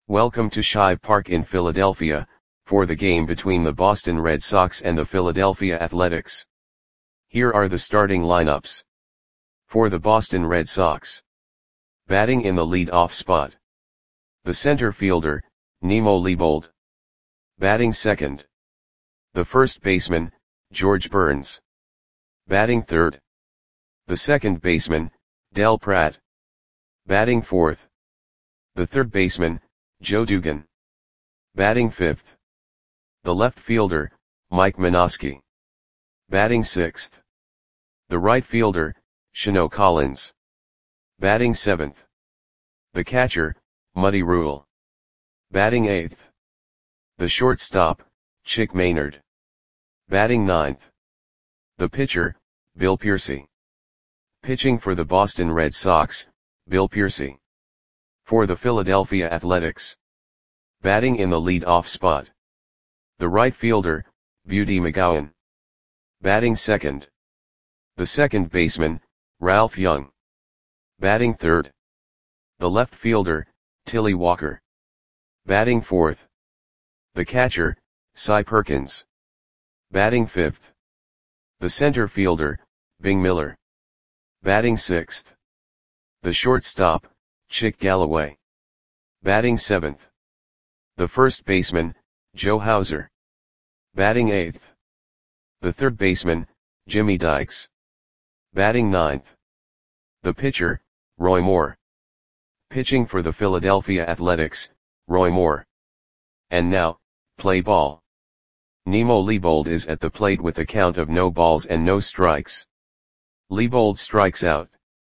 Welcome to Shive Park in Philadelphia, for the game between the Boston Red Sox and the Philadelphia Athletics. Here are the starting lineups. For the Boston Red Sox. Batting in the lead-off spot. The center fielder, Nemo Leibold. Batting second. The first baseman, George Burns. Batting third. The second baseman, Del Pratt. Batting fourth. The third baseman, Joe Dugan. Batting fifth. The left fielder, Mike Minosky. Batting sixth. The right fielder, Shano Collins. Batting seventh. The catcher, Muddy Rule. Batting eighth. The shortstop, Chick Maynard. Batting ninth. The pitcher, Bill Piercy. Pitching for the Boston Red Sox, Bill Piercy. For the Philadelphia Athletics. Batting in the lead-off spot. The right fielder, Beauty McGowan. Batting second. The second baseman, Ralph Young. Batting third. The left fielder, Tilly Walker. Batting fourth. The catcher, Cy Perkins. Batting fifth. The center fielder, Bing Miller. Batting sixth. The shortstop, Chick Galloway. Batting seventh. The first baseman, Joe Hauser. Batting eighth. The third baseman, Jimmy Dykes. Batting ninth. The pitcher, Roy Moore. Pitching for the Philadelphia Athletics, Roy Moore. And now, play ball. Nemo Leibold is at the plate with a count of no balls and no strikes. Leibold strikes out.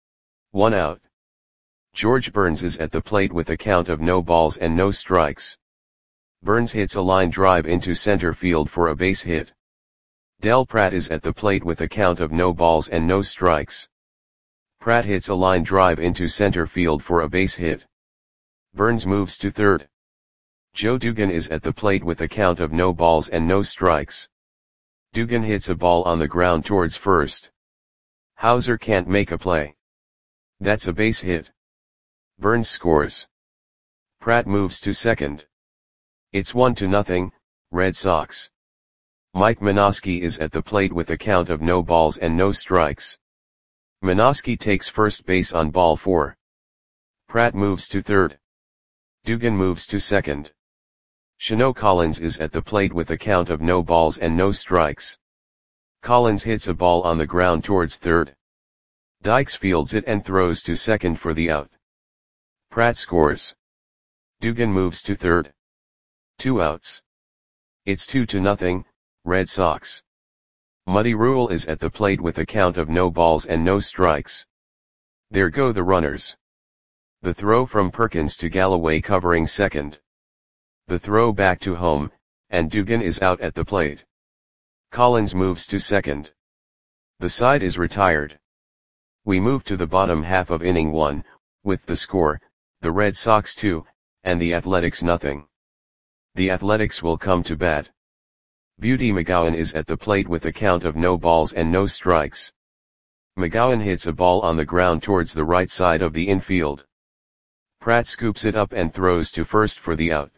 1 out. George Burns is at the plate with a count of no balls and no strikes. Burns hits a line drive into center field for a base hit. Del Pratt is at the plate with a count of no balls and no strikes. Pratt hits a line drive into center field for a base hit. Burns moves to third. Joe Dugan is at the plate with a count of no balls and no strikes. Dugan hits a ball on the ground towards first. Hauser can't make a play. That's a base hit. Burns scores. Pratt moves to second. It's 1-0, Red Sox. Mike Minosky is at the plate with a count of no balls and no strikes. Minosky takes first base on ball 4. Pratt moves to third. Dugan moves to second. Shano Collins is at the plate with a count of no balls and no strikes. Collins hits a ball on the ground towards third. Dykes fields it and throws to second for the out. Pratt scores. Dugan moves to third. 2 outs. It's 2-0, Red Sox. Muddy Rule is at the plate with a count of no balls and no strikes. There go the runners. The throw from Perkins to Galloway covering second. The throw back to home, and Dugan is out at the plate. Collins moves to second. The side is retired. We move to the bottom half of inning 1, with the score, the Red Sox 2, and the Athletics 0. The Athletics will come to bat. Beauty McGowan is at the plate with a count of no balls and no strikes. McGowan hits a ball on the ground towards the right side of the infield. Pratt scoops it up and throws to first for the out.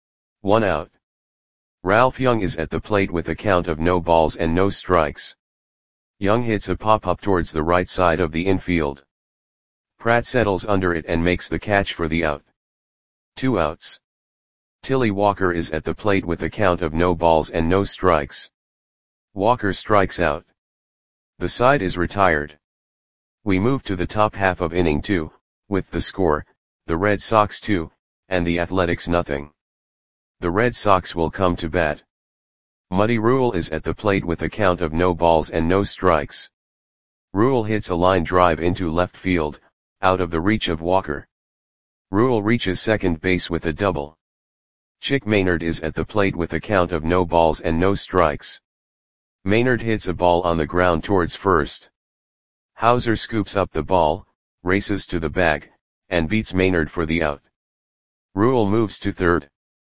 1 out. Ralph Young is at the plate with a count of no balls and no strikes. Young hits a pop-up towards the right side of the infield. Pratt settles under it and makes the catch for the out. 2 outs. Tilly Walker is at the plate with a count of no balls and no strikes. Walker strikes out. The side is retired. We move to the top half of inning 2, with the score, the Red Sox 2, and the Athletics 0. The Red Sox will come to bat. Muddy Rule is at the plate with a count of no balls and no strikes. Rule hits a line drive into left field, out of the reach of Walker. Rule reaches second base with a double. Chick Maynard is at the plate with a count of no balls and no strikes. Maynard hits a ball on the ground towards first. Hauser scoops up the ball, races to the bag, and beats Maynard for the out. Rule moves to third.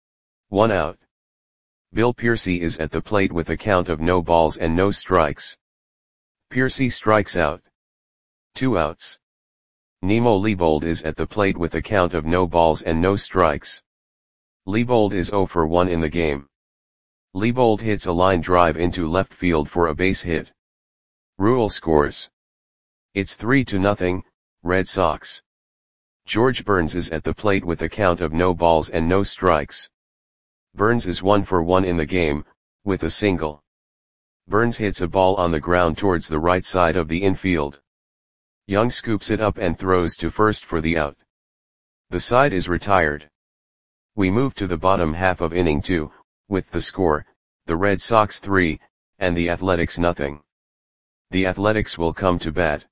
1 out. Bill Piercy is at the plate with a count of no balls and no strikes. Piercy strikes out. 2 outs. Nemo Leibold is at the plate with a count of no balls and no strikes. Leibold is 0 for 1 in the game. Leibold hits a line drive into left field for a base hit. Rule scores. It's 3-0, Red Sox. George Burns is at the plate with a count of no balls and no strikes. Burns is 1 for 1 in the game, with a single. Burns hits a ball on the ground towards the right side of the infield. Young scoops it up and throws to first for the out. The side is retired. We move to the bottom half of inning 2, with the score, the Red Sox 3, and the Athletics nothing. The Athletics will come to bat.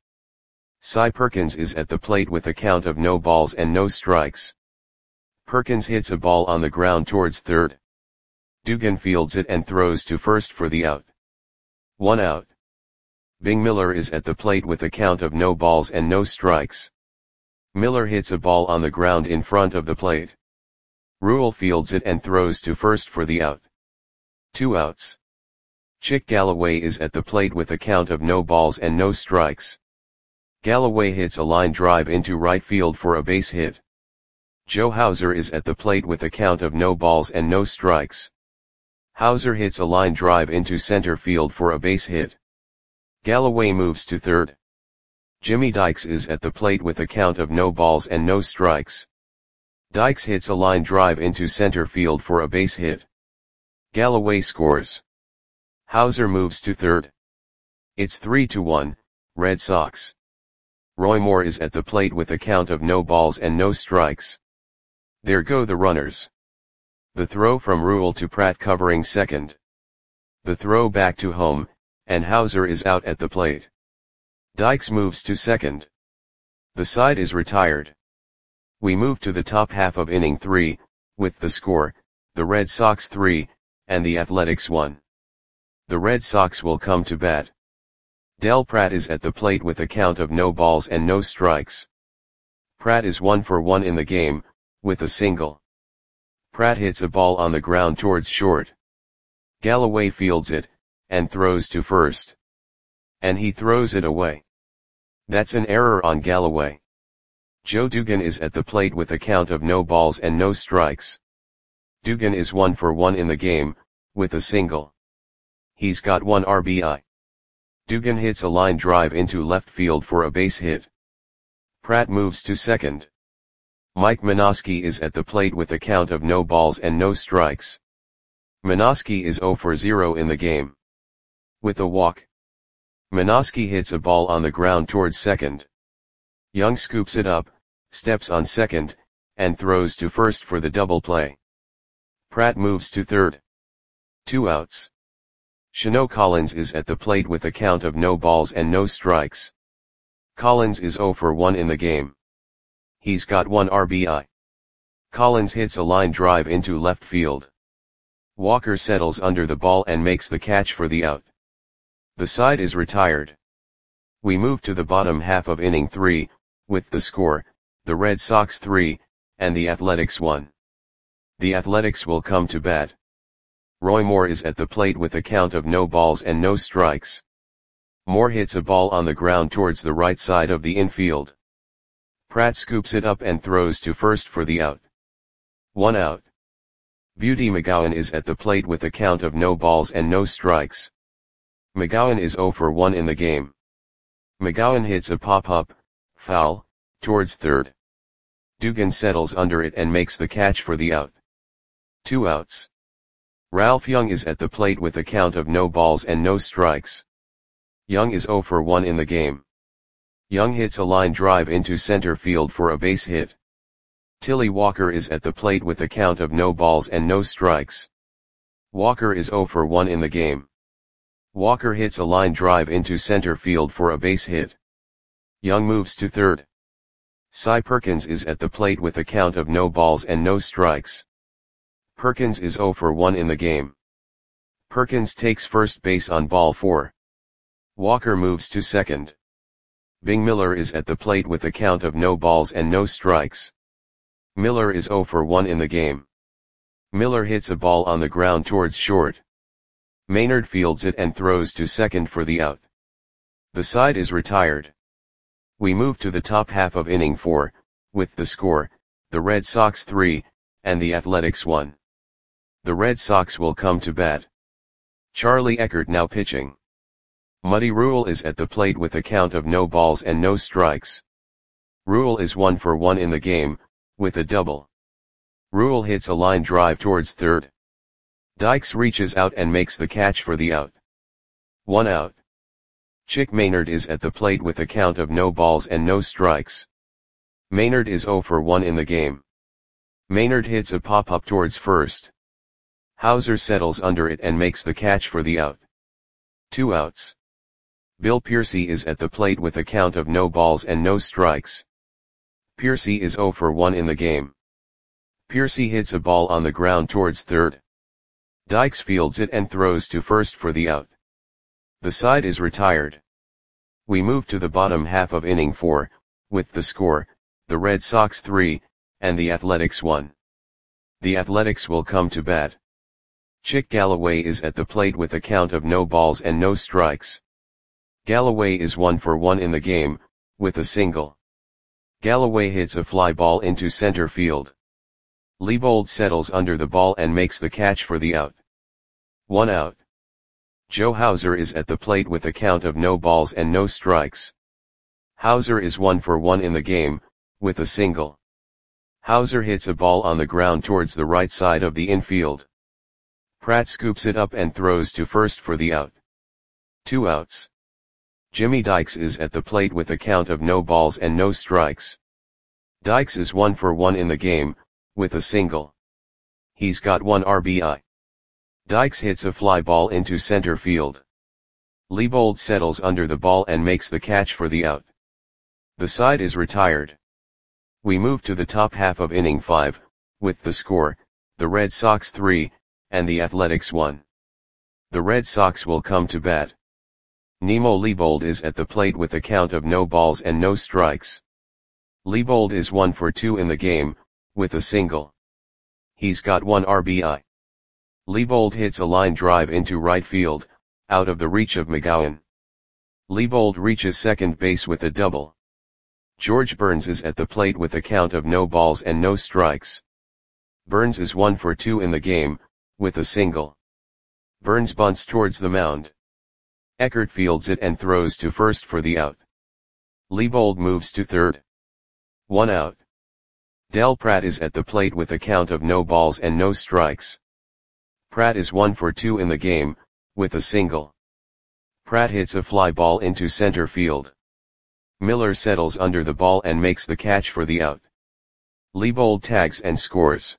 Cy Perkins is at the plate with a count of no balls and no strikes. Perkins hits a ball on the ground towards third. Dugan fields it and throws to first for the out. 1 out. Bing Miller is at the plate with a count of no balls and no strikes. Miller hits a ball on the ground in front of the plate. Rule fields it and throws to first for the out. 2 outs. Chick Galloway is at the plate with a count of no balls and no strikes. Galloway hits a line drive into right field for a base hit. Joe Hauser is at the plate with a count of no balls and no strikes. Hauser hits a line drive into center field for a base hit. Galloway moves to third. Jimmy Dykes is at the plate with a count of no balls and no strikes. Dykes hits a line drive into center field for a base hit. Galloway scores. Hauser moves to third. It's 3-1, Red Sox. Roy Moore is at the plate with a count of no balls and no strikes. There go the runners. The throw from Rule to Pratt covering second. The throw back to home, and Hauser is out at the plate. Dykes moves to second. The side is retired. We move to the top half of inning 3, with the score, the Red Sox 3, and the Athletics 1. The Red Sox will come to bat. Del Pratt is at the plate with a count of no balls and no strikes. Pratt is 1 for 1 in the game, with a single. Pratt hits a ball on the ground towards short. Galloway fields it, and throws to first. And he throws it away. That's an error on Galloway. Joe Dugan is at the plate with a count of no balls and no strikes. Dugan is 1 for 1 in the game, with a single. He's got 1 RBI. Dugan hits a line drive into left field for a base hit. Pratt moves to second. Mike Minosky is at the plate with a count of no balls and no strikes. Minosky is 0 for 0 in the game. With a walk. Minosky hits a ball on the ground towards second. Young scoops it up, steps on second, and throws to first for the double play. Pratt moves to third. 2 outs. Shano Collins is at the plate with a count of no balls and no strikes. Collins is 0 for 1 in the game. He's got 1 RBI. Collins hits a line drive into left field. Walker settles under the ball and makes the catch for the out. The side is retired. We move to the bottom half of inning 3, with the score, the Red Sox 3, and the Athletics 1. The Athletics will come to bat. Roy Moore is at the plate with a count of no balls and no strikes. Moore hits a ball on the ground towards the right side of the infield. Pratt scoops it up and throws to first for the out. 1 out. Beauty McGowan is at the plate with a count of no balls and no strikes. McGowan is 0 for 1 in the game. McGowan hits a pop-up, foul, towards third. Dugan settles under it and makes the catch for the out. 2 outs. Ralph Young is at the plate with a count of no balls and no strikes. Young is 0 for 1 in the game. Young hits a line drive into center field for a base hit. Tilly Walker is at the plate with a count of no balls and no strikes. Walker is 0 for 1 in the game. Walker hits a line drive into center field for a base hit. Young moves to third. Cy Perkins is at the plate with a count of no balls and no strikes. Perkins is 0 for 1 in the game. Perkins takes first base on ball 4. Walker moves to second. Bing Miller is at the plate with a count of no balls and no strikes. Miller is 0 for 1 in the game. Miller hits a ball on the ground towards short. Maynard fields it and throws to second for the out. The side is retired. We move to the top half of inning 4, with the score, the Red Sox 3, and the Athletics 1. The Red Sox will come to bat. Charlie Eckert now pitching. Muddy Rule is at the plate with a count of no balls and no strikes. Rule is 1 for 1 in the game, with a double. Rule hits a line drive towards third. Dykes reaches out and makes the catch for the out. 1 out. Chick Maynard is at the plate with a count of no balls and no strikes. Maynard is 0 for 1 in the game. Maynard hits a pop-up towards first. Hauser settles under it and makes the catch for the out. 2 outs. Bill Piercy is at the plate with a count of no balls and no strikes. Piercy is 0 for 1 in the game. Piercy hits a ball on the ground towards third. Dykes fields it and throws to first for the out. The side is retired. We move to the bottom half of inning 4, with the score, the Red Sox 3, and the Athletics 1. The Athletics will come to bat. Chick Galloway is at the plate with a count of no balls and no strikes. Galloway is 1 for 1 in the game, with a single. Galloway hits a fly ball into center field. Leibold settles under the ball and makes the catch for the out. 1 out. Joe Hauser is at the plate with a count of no balls and no strikes. Hauser is 1 for 1 in the game, with a single. Hauser hits a ball on the ground towards the right side of the infield. Pratt scoops it up and throws to first for the out. 2 outs. Jimmy Dykes is at the plate with a count of no balls and no strikes. Dykes is 1 for 1 in the game, with a single. He's got 1 RBI. Dykes hits a fly ball into center field. Leibold settles under the ball and makes the catch for the out. The side is retired. We move to the top half of inning 5, with the score, the Red Sox 3, and the Athletics 1. The Red Sox will come to bat. Nemo Leibold is at the plate with a count of no balls and no strikes. Leibold is 1 for 2 in the game, with a single. He's got 1 RBI. Leibold hits a line drive into right field, out of the reach of McGowan. Leibold reaches second base with a double. George Burns is at the plate with a count of no balls and no strikes. Burns is 1 for 2 in the game, with a single. Burns bunts towards the mound. Eckert fields it and throws to first for the out. Leibold moves to third. 1 out. Del Pratt is at the plate with a count of no balls and no strikes. Pratt is 1 for 2 in the game, with a single. Pratt hits a fly ball into center field. Miller settles under the ball and makes the catch for the out. Leibold tags and scores.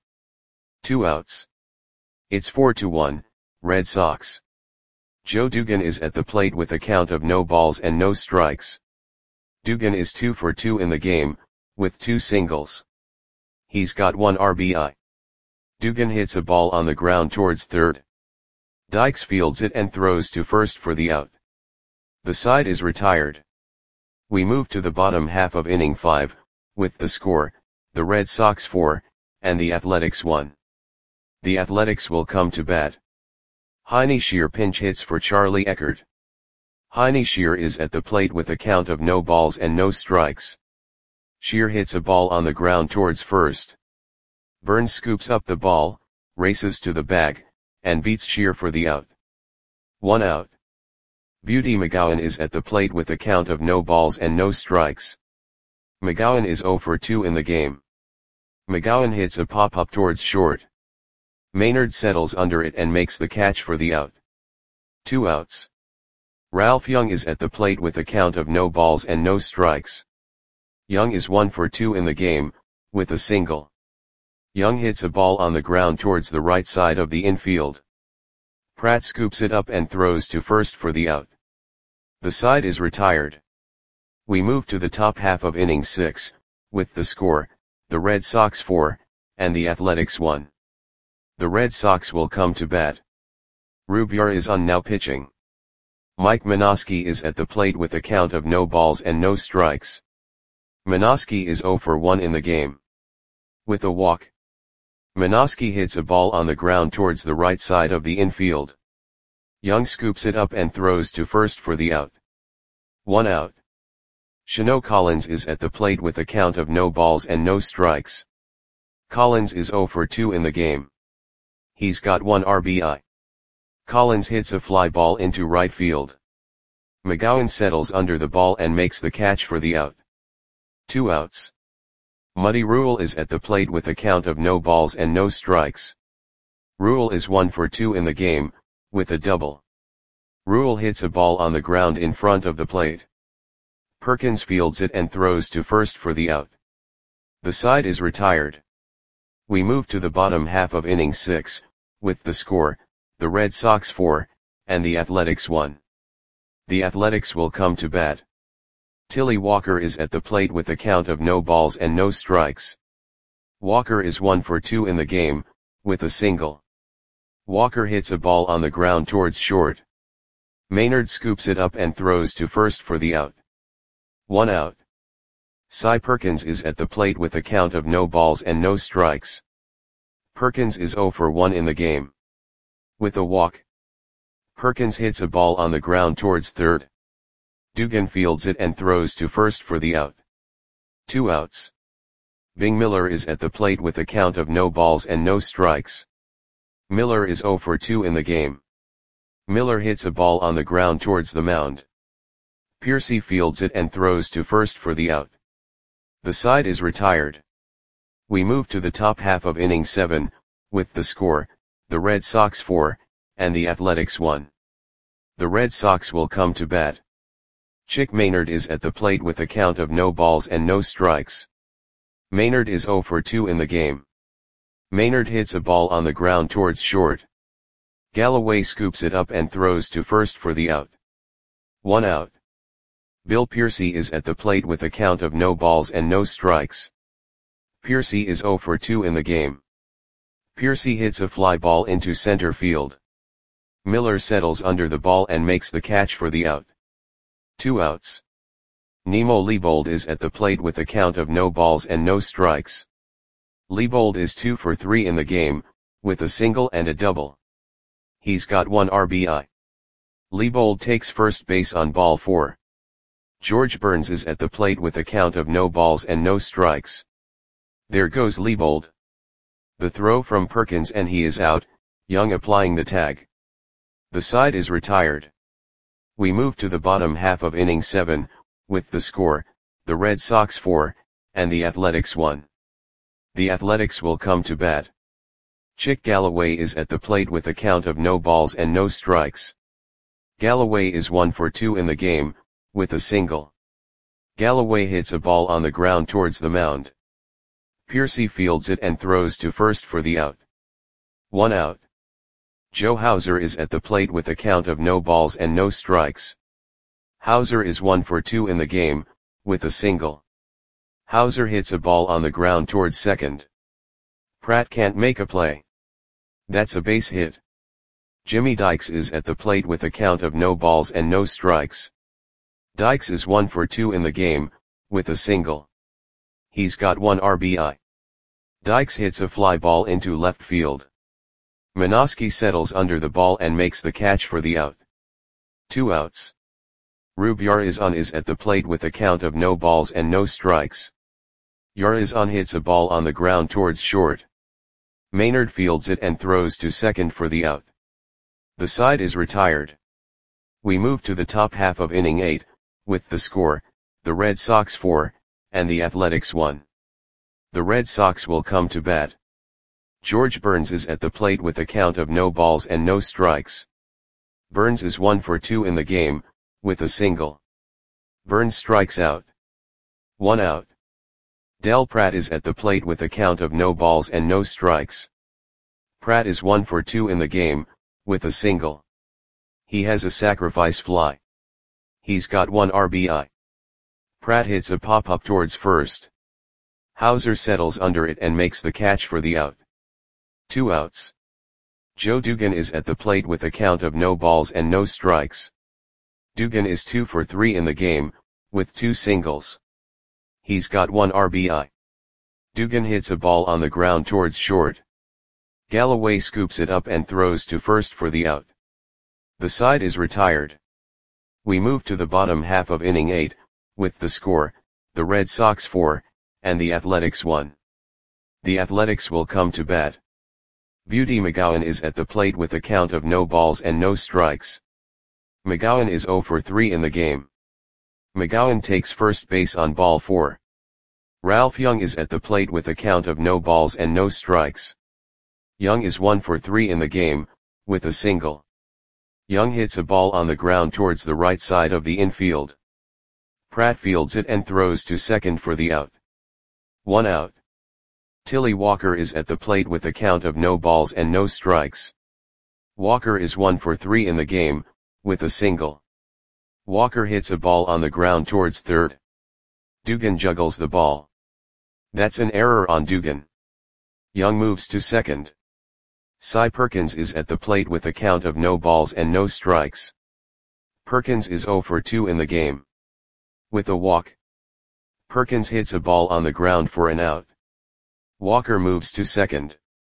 2 outs. It's 4-1, Red Sox. Joe Dugan is at the plate with a count of no balls and no strikes. Dugan is 2 for 2 in the game, with 2 singles. He's got 1 RBI. Dugan hits a ball on the ground towards third. Dykes fields it and throws to first for the out. The side is retired. We move to the bottom half of inning 5, with the score, the Red Sox 4, and the Athletics 1. The Athletics will come to bat. Heine Shear pinch hits for Charlie Eckert. Heine Shear is at the plate with a count of no balls and no strikes. Shear hits a ball on the ground towards first. Burns scoops up the ball, races to the bag, and beats Shear for the out. 1 out. Beauty McGowan is at the plate with a count of no balls and no strikes. McGowan is 0 for 2 in the game. McGowan hits a pop-up towards short. Maynard settles under it and makes the catch for the out. 2 outs. Ralph Young is at the plate with a count of no balls and no strikes. Young is 1 for 2 in the game, with a single. Young hits a ball on the ground towards the right side of the infield. Pratt scoops it up and throws to first for the out. The side is retired. We move to the top half of inning 6, with the score, the Red Sox 4, and the Athletics 1. The Red Sox will come to bat. Rubiar is on now pitching. Mike Minoski is at the plate with a count of no balls and no strikes. Minoski is 0 for 1 in the game. With a walk. Minoski hits a ball on the ground towards the right side of the infield. Young scoops it up and throws to first for the out. 1 out. Shano Collins is at the plate with a count of no balls and no strikes. Collins is 0 for 2 in the game. He's got 1 RBI. Collins hits a fly ball into right field. McGowan settles under the ball and makes the catch for the out. 2 outs. Muddy Rule is at the plate with a count of no balls and no strikes. Rule is 1 for 2 in the game, with a double. Rule hits a ball on the ground in front of the plate. Perkins fields it and throws to first for the out. The side is retired. We move to the bottom half of inning 6, with the score, the Red Sox 4, and the Athletics 1. The Athletics will come to bat. Tilly Walker is at the plate with a count of no balls and no strikes. Walker is 1 for 2 in the game, with a single. Walker hits a ball on the ground towards short. Maynard scoops it up and throws to first for the out. 1 out. Cy Perkins is at the plate with a count of no balls and no strikes. Perkins is 0 for 1 in the game. With a walk. Perkins hits a ball on the ground towards third. Dugan fields it and throws to first for the out. 2 outs. Bing Miller is at the plate with a count of no balls and no strikes. Miller is 0 for 2 in the game. Miller hits a ball on the ground towards the mound. Piercy fields it and throws to first for the out. The side is retired. We move to the top half of inning 7, with the score, the Red Sox 4, and the Athletics 1. The Red Sox will come to bat. Chick Maynard is at the plate with a count of no balls and no strikes. Maynard is 0 for 2 in the game. Maynard hits a ball on the ground towards short. Galloway scoops it up and throws to first for the out. 1 out. Bill Piercy is at the plate with a count of no balls and no strikes. Piercy is 0 for 2 in the game. Piercy hits a fly ball into center field. Miller settles under the ball and makes the catch for the out. 2 outs. Nemo Leibold is at the plate with a count of no balls and no strikes. Leibold is 2 for 3 in the game, with a single and a double. He's got 1 RBI. Leibold takes first base on ball 4. George Burns is at the plate with a count of no balls and no strikes. There goes Leibold. The throw from Perkins and he is out, Young applying the tag. The side is retired. We move to the bottom half of inning 7, with the score, the Red Sox 4, and the Athletics 1. The Athletics will come to bat. Chick Galloway is at the plate with a count of no balls and no strikes. Galloway is 1 for 2 in the game, with a single. Galloway hits a ball on the ground towards the mound. Piercy fields it and throws to first for the out. 1 out. Joe Hauser is at the plate with a count of no balls and no strikes. Hauser is 1 for 2 in the game, with a single. Hauser hits a ball on the ground towards second. Pratt can't make a play. That's a base hit. Jimmy Dykes is at the plate with a count of no balls and no strikes. Dykes is 1 for 2 in the game, with a single. He's got 1 RBI. Dykes hits a fly ball into left field. Minoski settles under the ball and makes the catch for the out. 2 outs. Rube Yarizan is at the plate with a count of no balls and no strikes. Yarizan hits a ball on the ground towards short. Maynard fields it and throws to second for the out. The side is retired. We move to the top half of inning 8, with the score, the Red Sox 4, and the Athletics 1. The Red Sox will come to bat. George Burns is at the plate with a count of no balls and no strikes. Burns is 1 for 2 in the game, with a single. Burns strikes out. 1 out. Del Pratt is at the plate with a count of no balls and no strikes. Pratt is 1 for 2 in the game, with a single. He has a sacrifice fly. He's got 1 RBI. Pratt hits a pop-up towards first. Hauser settles under it and makes the catch for the out. 2 outs. Joe Dugan is at the plate with a count of no balls and no strikes. Dugan is 2 for 3 in the game, with 2 singles. He's got 1 RBI. Dugan hits a ball on the ground towards short. Galloway scoops it up and throws to first for the out. The side is retired. We move to the bottom half of inning 8, with the score, the Red Sox 4, and the Athletics 1. The Athletics will come to bat. Beauty McGowan is at the plate with a count of no balls and no strikes. McGowan is 0 for 3 in the game. McGowan takes first base on ball 4. Ralph Young is at the plate with a count of no balls and no strikes. Young is 1 for 3 in the game, with a single. Young hits a ball on the ground towards the right side of the infield. Pratt fields it and throws to second for the out. 1 out. Tilly Walker is at the plate with a count of no balls and no strikes. Walker is 1 for 3 in the game, with a single. Walker hits a ball on the ground towards third. Dugan juggles the ball. That's an error on Dugan. Young moves to second. Cy Perkins is at the plate with a count of no balls and no strikes. Perkins is 0 for 2 in the game. With a walk. Perkins hits a ball on the ground for an out. Walker moves to second.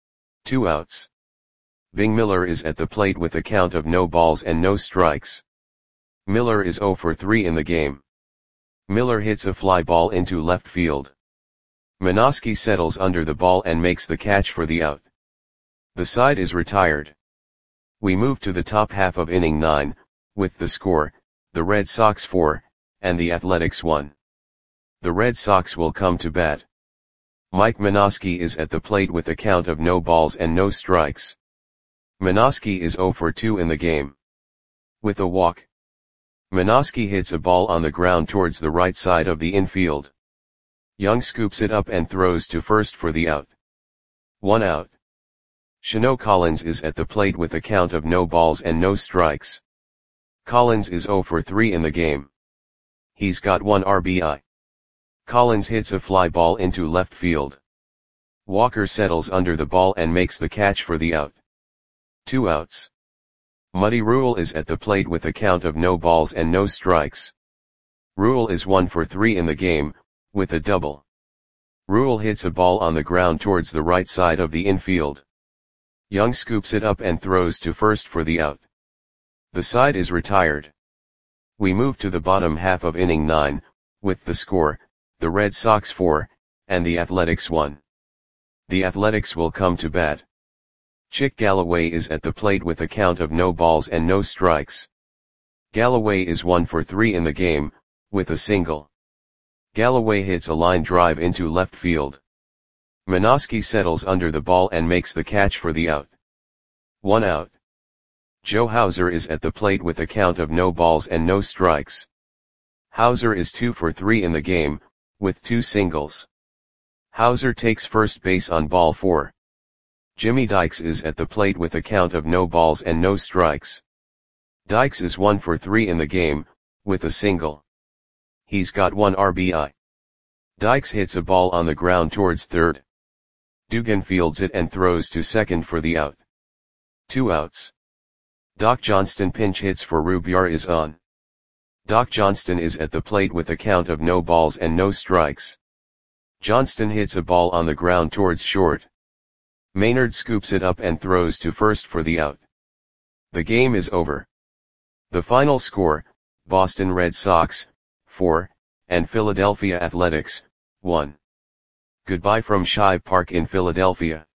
2 outs. Bing Miller is at the plate with a count of no balls and no strikes. Miller is 0 for 3 in the game. Miller hits a fly ball into left field. Minoski settles under the ball and makes the catch for the out. The side is retired. We move to the top half of inning 9, with the score, the Red Sox 4, and the Athletics 1. The Red Sox will come to bat. Mike Minoski is at the plate with a count of no balls and no strikes. Minoski is 0 for 2 in the game. With a walk. Minoski hits a ball on the ground towards the right side of the infield. Young scoops it up and throws to first for the out. 1 out. Shano Collins is at the plate with a count of no balls and no strikes. Collins is 0 for 3 in the game. He's got 1 RBI. Collins hits a fly ball into left field. Walker settles under the ball and makes the catch for the out. 2 outs. Muddy Rule is at the plate with a count of no balls and no strikes. Rule is 1 for 3 in the game, with a double. Rule hits a ball on the ground towards the right side of the infield. Young scoops it up and throws to first for the out. The side is retired. We move to the bottom half of inning 9, with the score, the Red Sox 4, and the Athletics 1. The Athletics will come to bat. Chick Galloway is at the plate with a count of no balls and no strikes. Galloway is 1 for 3 in the game, with a single. Galloway hits a line drive into left field. Minoski settles under the ball and makes the catch for the out. 1 out. Joe Hauser is at the plate with a count of no balls and no strikes. Hauser is 2 for 3 in the game, with 2 singles. Hauser takes first base on ball 4. Jimmy Dykes is at the plate with a count of no balls and no strikes. Dykes is 1 for 3 in the game, with a single. He's got 1 RBI. Dykes hits a ball on the ground towards third. Dugan fields it and throws to second for the out. 2 outs. Doc Johnston pinch hits for Rubiar is on. Doc Johnston is at the plate with a count of no balls and no strikes. Johnston hits a ball on the ground towards short. Maynard scoops it up and throws to first for the out. The game is over. The final score, Boston Red Sox, 4, and Philadelphia Athletics, 1. Goodbye from Shibe Park in Philadelphia.